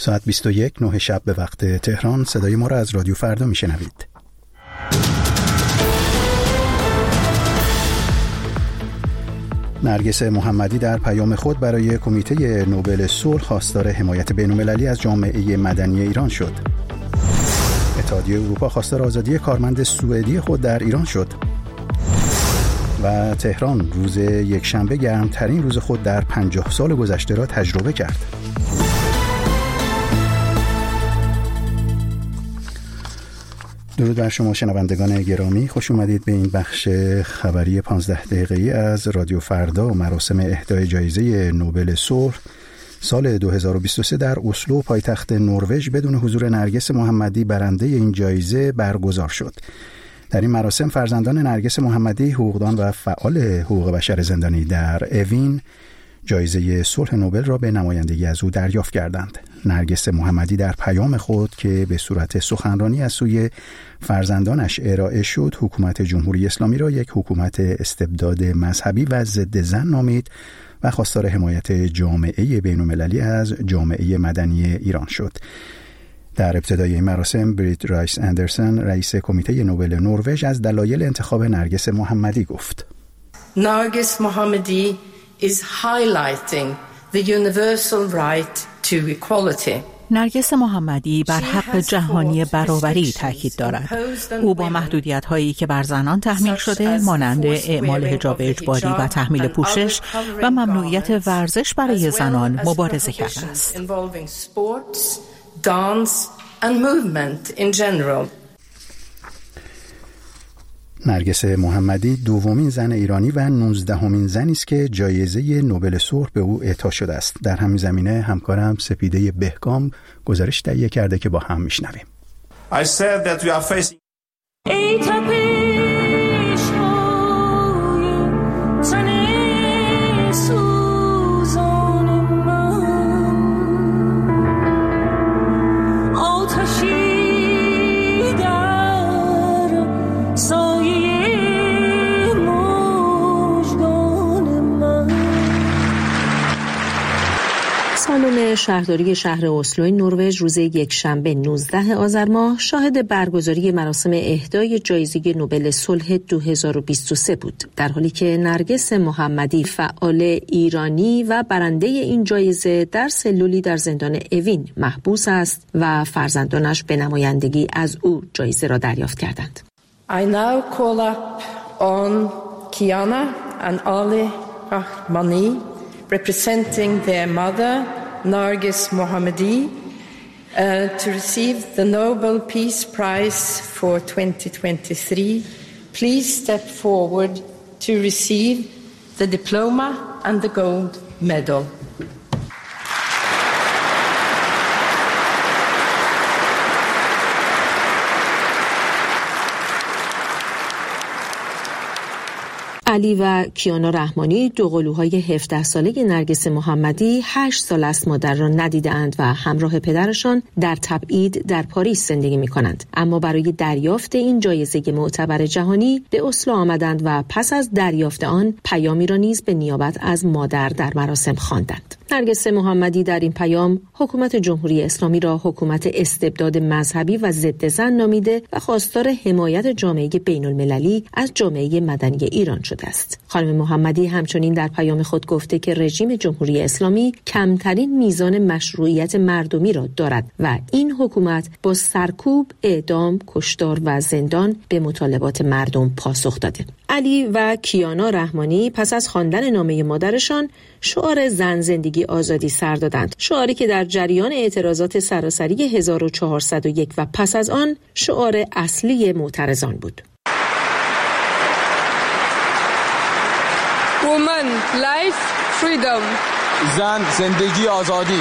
ساعت 21 9 شب به وقت تهران. صدای ما را از رادیو فردا میشنوید. نرگس محمدی در پیام خود برای کمیته نوبل صلح خواستار حمایت بین‌المللی از جامعه مدنی ایران شد. اتحادیه اروپا خواستار آزادی کارمند سوئدی خود در ایران شد. و تهران روز یکشنبه گرمترین روز خود در 50 سال گذشته را تجربه کرد. درود بر شما شنوندگان گرامی، خوش اومدید به این بخش خبری 15 دقیقه‌ای از رادیو فردا. مراسم اهدای جایزه نوبل صلح سال 2023 در اسلو پایتخت نروژ بدون حضور نرگس محمدی برنده این جایزه برگزار شد. در این مراسم فرزندان نرگس محمدی، حقوقدان و فعال حقوق بشر زندانی در اوین، جایزه صلح نوبل را به نمایندگی از او دریافت کردند. نرگس محمدی در پیام خود که به صورت سخنرانی از سوی فرزندانش ارائه شد، حکومت جمهوری اسلامی را یک حکومت استبداد مذهبی و ضد زن نامید و خواستار حمایت جامعه بین‌المللی از جامعه مدنی ایران شد. در ابتدای این مراسم بریت رایس اندرسن، رئیس کمیته نوبل نروژ، از دلایل انتخاب نرگس محمدی گفت. Nargis Mohammadi is highlighting the universal right to equality. نرگس محمدی بر حق جهانی برابری تاکید دارد. او با محدودیت‌هایی که بر زنان تحمیل شده، مانند اعمال حجاب اجباری و تحمیل پوشش و ممنوعیت ورزش برای زنان، مبارزه کرده است. نرگس محمدی دومین زن ایرانی و 19مین زنی است که جایزه نوبل صلح به او اعطا شده است. در همین زمینه همکارم سپیده بهگام گزارش تهیه کرده که با هم میشنویم. I said that we are facing سالن شهرداری شهر اسلو نروژ روز یکشنبه 19 آذر ماه شاهد برگزاری مراسم اهدای جایزه نوبل صلح 2023 بود، در حالی که نرگس محمدی، فعال ایرانی و برنده این جایزه، در سلولی در زندان اوین محبوس است و فرزندانش به نمایندگی از او جایزه را دریافت کردند. I now call up on Kiana and Ali Rahmani, representing their mother, Nargis Mohammadi, to receive the Nobel Peace Prize for 2023. Please step forward to receive the diploma and the gold medal. علی و کیانا رحمانی، دو قلوهای 17 ساله نرگس محمدی، 8 سال است مادر را ندیده‌اند و همراه پدرشان در تبعید در پاریس زندگی می‌کنند. اما برای دریافت این جایزه معتبر جهانی به اسلو آمدند و پس از دریافت آن پیامی را نیز به نیابت از مادر در مراسم خواندند. نرگس محمدی در این پیام حکومت جمهوری اسلامی را حکومت استبداد مذهبی و ضد زن نامیده و خواستار حمایت جامعه بین‌المللی از جامعه مدنی ایران شده است. خانم محمدی همچنین در پیام خود گفته که رژیم جمهوری اسلامی کمترین میزان مشروعیت مردمی را دارد و این حکومت با سرکوب، اعدام، کشتار و زندان به مطالبات مردم پاسخ داده. علی و کیانا رحمانی پس از خواندن نامه مادرشان شعار زن زندگی آزادی سر دادند، شعاری که در جریان اعتراضات سراسری 1401 و پس از آن شعار اصلی معترضان بود. Woman, life, freedom. زن زندگی آزادی.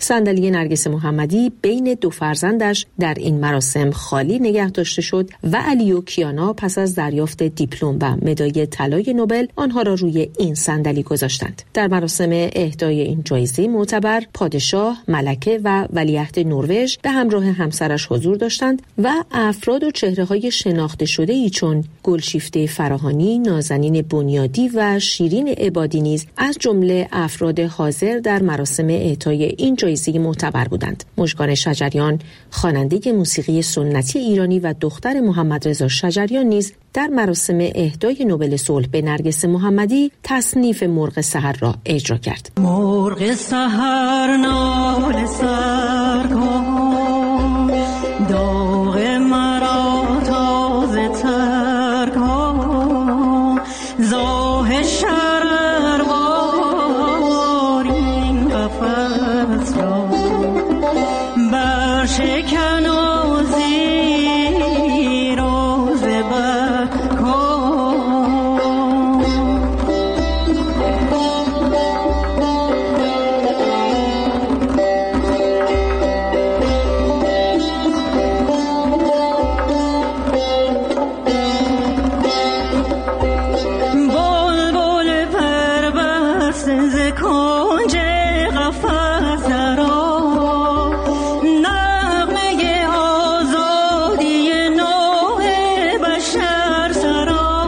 صندلی نرگس محمدی بین دو فرزندش در این مراسم خالی نگه داشته شد و علی و کیانا پس از دریافت دیپلم و مدال طلای نوبل آنها را روی این صندلی گذاشتند. در مراسم اهدای این جایزه معتبر پادشاه، ملکه و ولیعهد نروژ به همراه همسرش حضور داشتند و افراد و چهره‌های شناخته شده‌ای چون گلشیفته فراهانی، نازنین بنیادی و شیرین عبادی نیز از جمله افراد حاضر در مراسم اهدای این جایزه معتبر بودند. مژگان شجریان، خواننده موسیقی سنتی ایرانی و دختر محمد رضا شجریان نیز در مراسم اهدای نوبل صلح به نرگس محمدی تصنیف مرغ سحر را اجرا کرد. مرغ سحر ناله سر کن، داغ مرا تازه تر کن، زاه شرر وارین قفس را برشکن و زیر و زبر کن. بلبل پربسته ز کنج قفس درآ، نغمه آزادی نوع بشر سرا،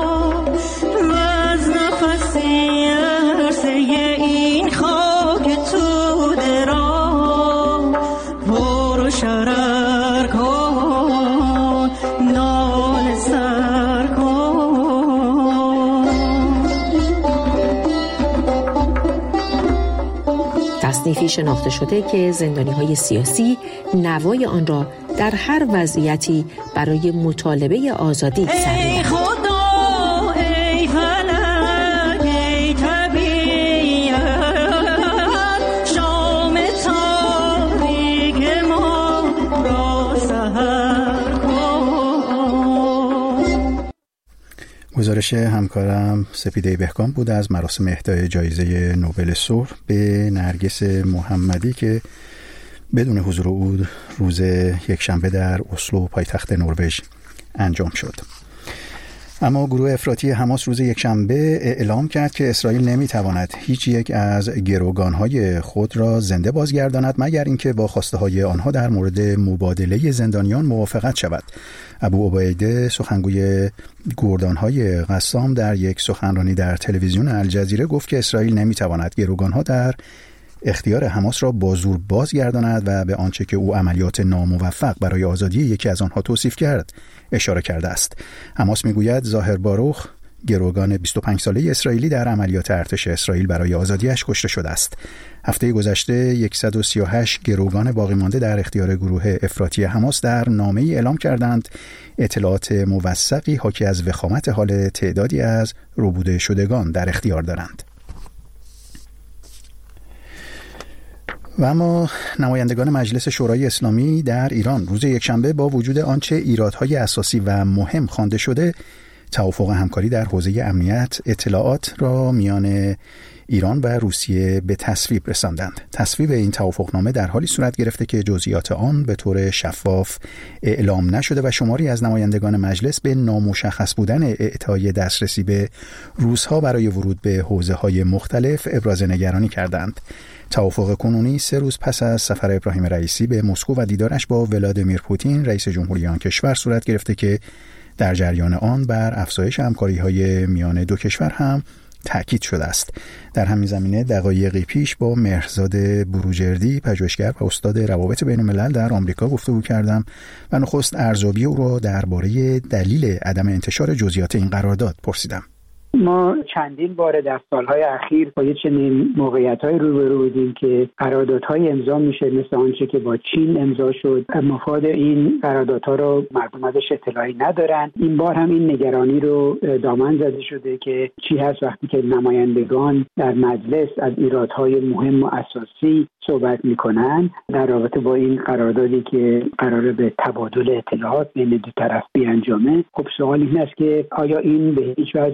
وز نفسی عرصه این خاک توده را پر شرر کن، ناله سر کن. تصنیفی شناخته شده که زندانی‌های سیاسی نوای آن را در هر وضعیتی برای مطالبه آزادی سر ای می‌دهند. خدا، ای فلک، ای طبیعت، شام تاریک ما را سحر کن. گزارش همکارم سپیده بهکام بود از مراسم اهدای جایزه نوبل صلح به نرگس محمدی که بدون حضور او روز یکشنبه در اسلو پایتخت نروژ انجام شد. اما گروه افراطی حماس روز یکشنبه اعلام کرد که اسرائیل نمیتواند هیچ یک از گروگانهای خود را زنده بازگرداند مگر اینکه با خواسته های آنها در مورد مبادله زندانیان موافقت شود. ابو عبیده سخنگوی گردانهای قسام در یک سخنرانی در تلویزیون الجزیره گفت که اسرائیل نمیتواند گروگانها در اختیار حماس را با زور بازگرداند و به آنچه که او عملیات ناموفق برای آزادی یکی از آنها توصیف کرد اشاره کرده است. حماس میگوید ظاهر باروخ، گروگان 25 ساله اسرائیلی، در عملیات ارتش اسرائیل برای آزادیش کشته شده است. هفته گذشته 138 گروگان باقی مانده در اختیار گروه افراطی حماس در نامه‌ای اعلام کردند اطلاعات موثقی حاکی از وخامت حال تعدادی از ربوده شدگان در اختیار دارند. و اما نمایندگان مجلس شورای اسلامی در ایران روز یکشنبه با وجود آنچه ایرادهای اساسی و مهم خوانده شده توافق همکاری در حوزه امنیت اطلاعات را میان ایران و روسیه به تصویب رساندند. تصویب این توافقنامه در حالی صورت گرفته که جزئیات آن به طور شفاف اعلام نشده و شماری از نمایندگان مجلس به نامشخص بودن اعطای دسترسی به روس‌ها برای ورود به حوزه‌های مختلف ابراز نگرانی کردند. توافق کنونی 3 روز پس از سفر ابراهیم رئیسی به مسکو و دیدارش با ولادیمیر پوتین رئیس جمهوری آن کشور صورت گرفته که در جریان آن بر افزایش همکاری‌های میان دو کشور هم تأکید شده است. در همین زمینه دقایقی پیش با مهرزاد بروجردی، پژوهشگر و استاد روابط بین‌الملل در آمریکا گفتگو کردم و نخست ارزیابی او را درباره دلیل عدم انتشار جزئیات این قرارداد پرسیدم. ما چندین بار در سالهای اخیر با چنین موقعیت‌های روبرو بودیم که قراردادهای امضا میشه مثل آنچه که با چین امضا شد. مفاد این قراردادها رو مردم ازش اطلاعی ندارن. این بار هم این نگرانی رو دامن زده شده که چی هست وقتی که نمایندگان در مجلس از ایرادهای مهم و اساسی صحبت میکنن در رابطه با این قراردادی که قراره به تبادل اطلاعات بین دو طرف بیانجامه. خب سوال این است که آیا این به هیچ وجه با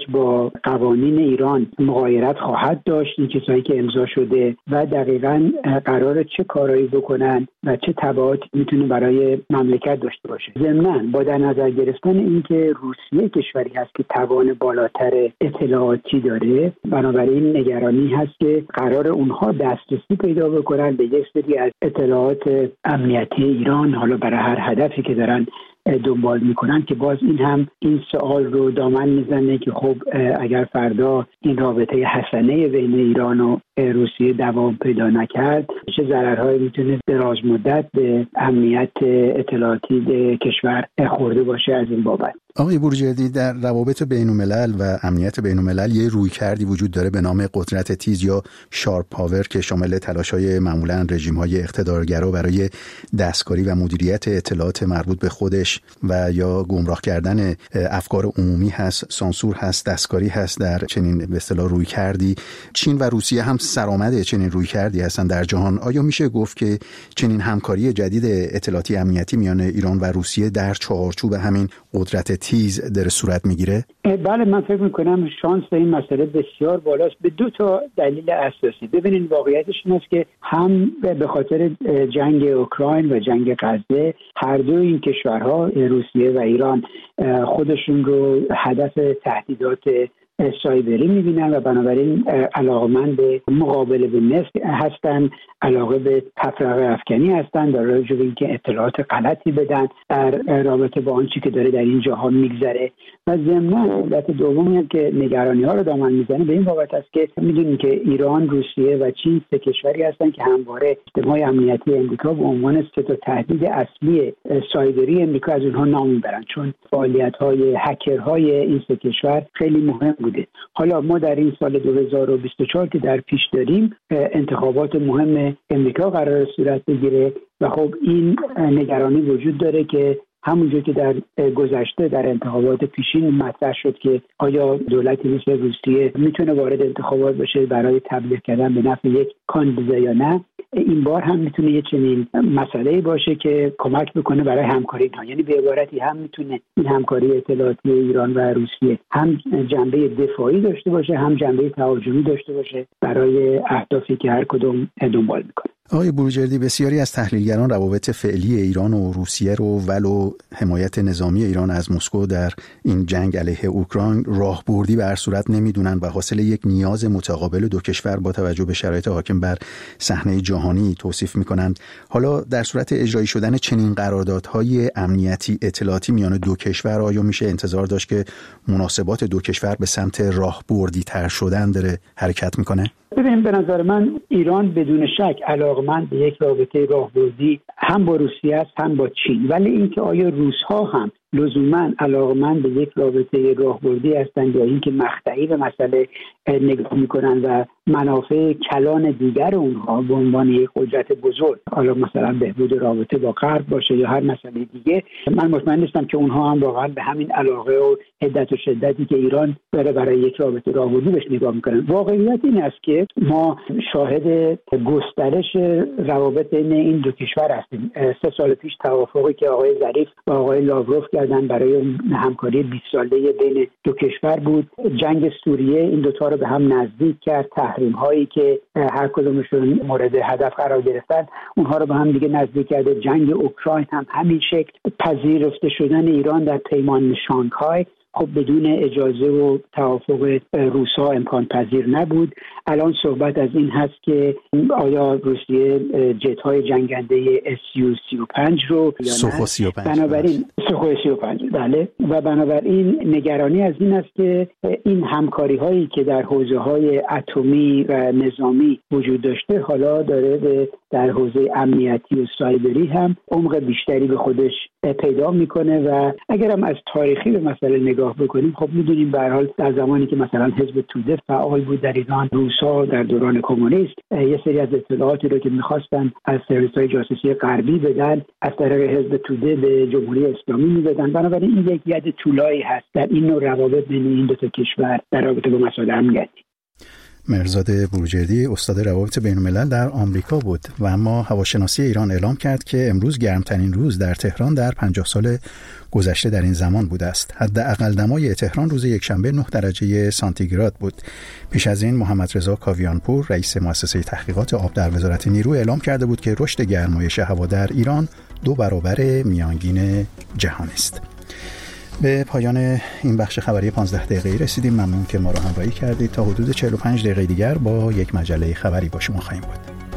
با قوانین ایران مغایرت خواهد داشت، این چیزهایی که امضا شده و دقیقاً قراره چه کارایی بکنن و چه تبعاتی میتونه برای مملکت داشته باشه. ضمناً با در نظر گرفتن اینکه روسیه کشوری هست که توان بالاتر اطلاعاتی داره، بنابراین نگرانی هست که قرار اونها دسترسی پیدا بکنن به یک سری از اطلاعات امنیتی ایران، حالا برای هر هدفی که دارن دنبال میکنن، که باز این هم این سوال رو دامن میزنه که خب اگر فردا این رابطه حسنه بین ایران و روسیه دوام پیدا نکرد، چه ضررهایی میتونه دراز مدت به امنیت اطلاعاتی کشور خورده باشه از این بابت. آقای بروجردی، در روابط بین‌الملل و امنیت بین‌الملل یه رویکردی وجود داره به نام قدرت تیز یا شارپ پاور که شامل تلاش‌های معمولاً رژیم‌های اقتدارگرا برای دستکاری و مدیریت اطلاعات مربوط به خودش و یا گمراه کردن افکار عمومی هست، سانسور هست، دستکاری هست. در چنین به اصطلاح رویکردی چین و روسیه هم سرآمد چنین رویکردی هستن در جهان. آیا میشه گفت که چنین همکاری جدید اطلاعاتی امنیتی میان ایران و روسیه در چارچوب همین قدرت تیز در صورت میگیره؟ بله، من فکر میکنم شانس این مسئله بسیار بالاست به دو تا دلیل اساسی. ببینید واقعیتش این است که هم به خاطر جنگ اوکراین و جنگ غزه هر دو این کشورها روسیه و ایران خودشون رو هدف تهدیدات سایبری میبینن و بنابراین علاقمند به مقابله به نفت هستن، علاقه به تفرقه افکنی هستن در راجع به اینکه اطلاعات غلطی بدن در رابطه با آنچه که داره در این جهان میگذره. و ضمناً علت دومی که نگرانی ها رو دامن میزنه به این بابت است که میدونیم که ایران، روسیه و چین سه کشوری هستن که همواره سیستم‌های امنیتی امریکا به عنوان سه تا تهدید اصلی سایبری امریکا از اونها نام میبرن، چون فعالیت‌های هکرهای این سه کشور خیلی مهم بوده. حالا ما در این سال 2024 که در پیش داریم انتخابات مهم امریکا قرار صورت بگیره و خب این نگرانی وجود داره که همونجور که در گذشته در انتخابات پیشین مطرح شد که آیا دولتی مثل روسیه میتونه وارد انتخابات بشه برای تبلیغ کردن به نفع یک کاندیدا یا نه، این بار هم میتونه یه چنین مسئله‌ای باشه که کمک بکنه برای همکاری اینها. یعنی به عبارتی هم میتونه این همکاری اطلاعاتی ایران و روسیه هم جنبه دفاعی داشته باشه، هم جنبه تهاجمی داشته باشه برای اهدافی که هر کدوم دنبال میکنه. آقای بروجردی، بسیاری از تحلیلگران روابط فعلی ایران و روسیه رو ولو حمایت نظامی ایران از مسکو در این جنگ علیه اوکراین راهبردی به هر صورت نمیدونن و حاصل یک نیاز متقابل دو کشور با توجه به شرایط حاکم بر صحنه جهانی توصیف میکنند. حالا در صورت اجرایی شدن چنین قراردادهای امنیتی اطلاعاتی میان دو کشور آیا میشه انتظار داشت که مناسبات دو کشور به سمت راهبردی تر شدن داره حرکت میکنه؟ ببین، به نظر من ایران بدون شک علاقمند به یک رابطه راهبردی هم با روسیه است هم با چین، ولی اینکه آیا روس‌ها هم لزوما علاقمند به یک رابطه راهبردی هستند یا اینکه مقطعی به مسئله نگاه میکنن و منافع کلان دیگر اونها به عنوان یک قدرت بزرگ، حالا مثلا بهبود رابطه با غرب باشه یا هر مسئله دیگه، من مطمئن نیستم که اونها هم واقعا به همین علاقه و حدت و شدتی که ایران داره برای یک رابطه راهبردی بهش نگاه میکنن. واقعیت این است که ما شاهد گسترش روابط بین این دو کشور هستیم. 3 سال پیش توافقی که آقای ظریف و آقای لاوروف کردن برای همکاری 20 ساله بین دو کشور بود. جنگ سوریه این دوتا رو به هم نزدیک کرد. تحریم هایی که هر کدومشون مورد هدف قرار گرفتن اونها رو به هم دیگه نزدیک کرده. جنگ اوکراین هم همین شکل. پذیرفته شدن ایران در پیمان شانگهای خب بدون اجازه و توافق روس‌ها امکان پذیر نبود. الان صحبت از این هست که آیا روسیه جت‌های جنگنده Su-35 رو یا نه؟ بنابراین سوخوی 35 بله، و بنابراین نگرانی از این است که این همکاری‌هایی که در حوزه‌های اتمی و نظامی وجود داشته حالا داره در حوزه امنیتی و سایبری هم عمق بیشتری به خودش پیدا میکنه. و اگرم از تاریخی به مسئله نگاه بکنیم خب میدونیم به هر حال در زمانی که مثلا حزب توده فعال بود در ایران، روس‌ها در دوران کمونیست یه سری از اطلاعاتی رو که می‌خواستن از سرویس‌های جاسوسی غربی بدن از طریق حزب توده به جمهوری اسلامی میدادن. بنابراین این یک ید طولایی هست در این نوع روابط بین این دو تا کشور در رابطه با مسائل امنیتی. مرزاد بروجردی استاد روابط بین الملل در آمریکا بود و اما هواشناسی ایران اعلام کرد که امروز گرمترین روز در تهران در 50 سال گذشته در این زمان بوده است. حداقل دمای تهران روز یکشنبه 9 درجه سانتیگراد بود. پیش از این محمد رضا کاویانپور رئیس مؤسسه تحقیقات آب در وزارت نیرو اعلام کرده بود که رشد گرمایش هوا در ایران 2 برابر میانگین جهانی است. به پایان این بخش خبری 15 دقیقه‌ای رسیدیم. ممنون که ما را همراهی کردید. تا حدود 45 دقیقه دیگر با یک مجله خبری با شما خواهیم بود.